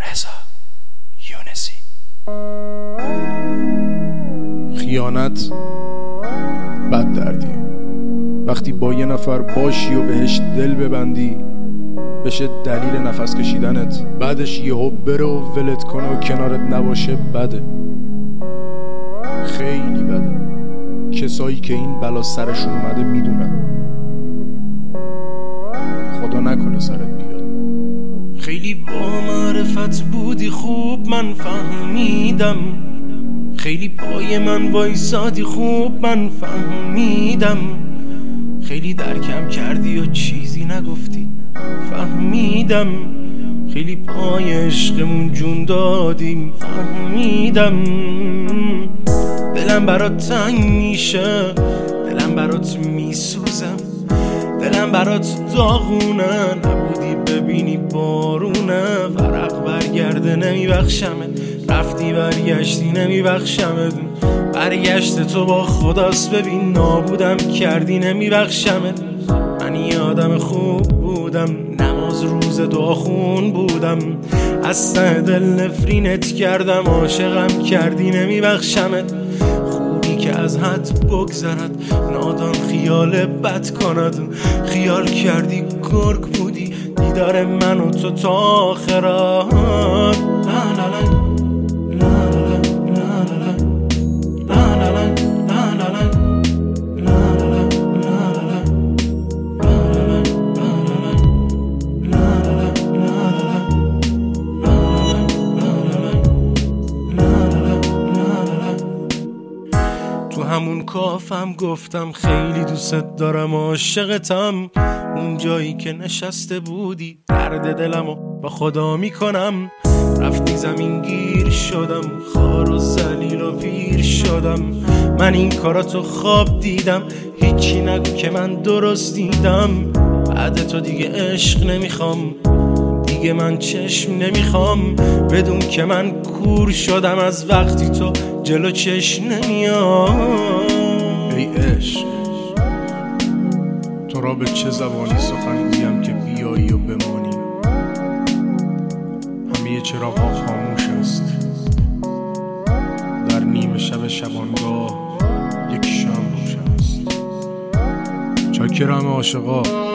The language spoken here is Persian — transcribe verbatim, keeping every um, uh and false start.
رضا یونسی. خیانت بد دردیه. وقتی با یه نفر باشی و بهش دل ببندی بشه دلیل نفس کشیدنت، بعدش یهو بره و ولت کنه و کنارت نباشه بده، خیلی بده. کسایی که این بلا سرشون اومده میدونن. خدا نکنه سرت بیاد. خیلی با معرفت بودی خوب من فهمیدم، خیلی پای من وایسادی خوب من فهمیدم، خیلی درکم کردی و چیزی نگفتی فهمیدم، خیلی پای عشقمون جون دادیم فهمیدم. دلم برات تنگ میشه، دلم برات میسوزم، دلم برات داغونه، نبودی ببینی بارونه، ورق برگرده نمیبخشمت، رفتی برگشتی نمیبخشمت، برگشت تو با خداست ببین نابودم کردی نمیبخشمت. من یه آدم خوب بودم، نماز روز دعا خون بودم، از ته دل نفرینت کردم، عاشقم کردی نمیبخشمت. خوبی که از حد بگذرد، نادان خیال بد کند، خیال کردی گرگ بودی دیدار من و تو تا آخرات. لا لا لا تو همون کافم گفتم خیلی دوست دارم عاشقتم، اون جایی که نشسته بودی درد دلمو با خدا میکنم، رفتی زمین گیر شدم، خار و ذلیل و پیر شدم، من این کاراتو خواب دیدم، هیچی نگو که من درست دیدم، بعد تو دیگه عشق نمیخوام، دیگه من چشم نمیخوام، بدون که من کور شدم از وقتی تو جلو چشم نمیام. ای عشق، تو را به چه زبانی سخن گویم که بیایی و بمانی؟ همه چراغ ها خاموش است، در نیمه شب شبانگاه یک شمع روشن است. چاکرم عاشقا،